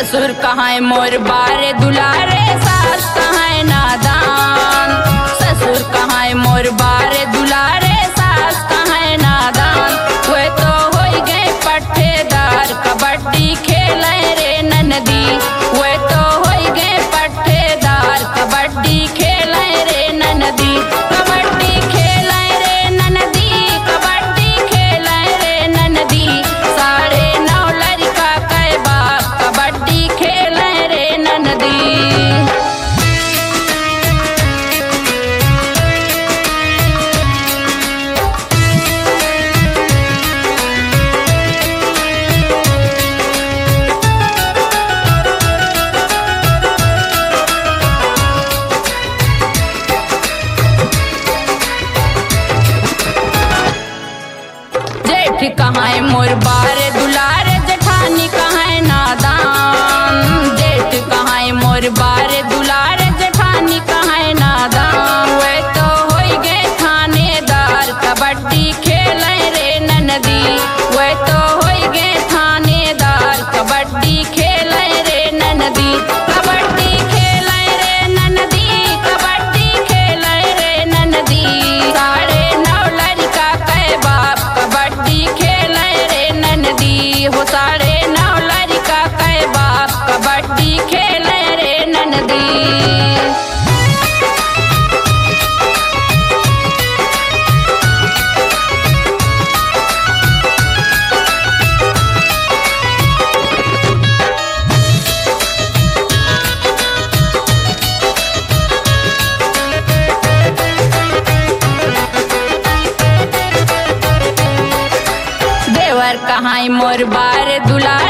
ससुर कहाँ मोर बारे दुलारे, सास कहाँ नादान। ससुर कहाँ मोर बारे दुलारे, सास कहाँ नादान। वे तो हो गए पट्टेदार, कबड्डी खेले रे ननदी। वे तो हो गए पट्टेदार, कबड्डी खेले रे ननदी। कबड्डी खेले रे ननदी, कबड्डी खेले रे ननदी। साढ़े 9 लड़का के बाप, कबड्डी खेले रे ननदी। जेठ कहाँ मोर बारे दुलारे, जेठानी कहाँ नादान। जेठ कहाँ मोर बारे दुलारे, जेठानी कहाँ नादान। वे तो हो गए थानेदार, कबड्डी खेले रे ननदी। वे तो हो गए थानेदार, कबड्डी खेले रे ननदी। कबड्डी खेले रे ननदी, कबड्डी खेले रे ननदी। साढ़े 9 लड़का के बाप, कबड्डी खेले रे ननदी। हो साढ़े 9 लड़का के बाप, कबड्डी खेले रे ननदी। देवर कहाँ मोर बारे दुलारे,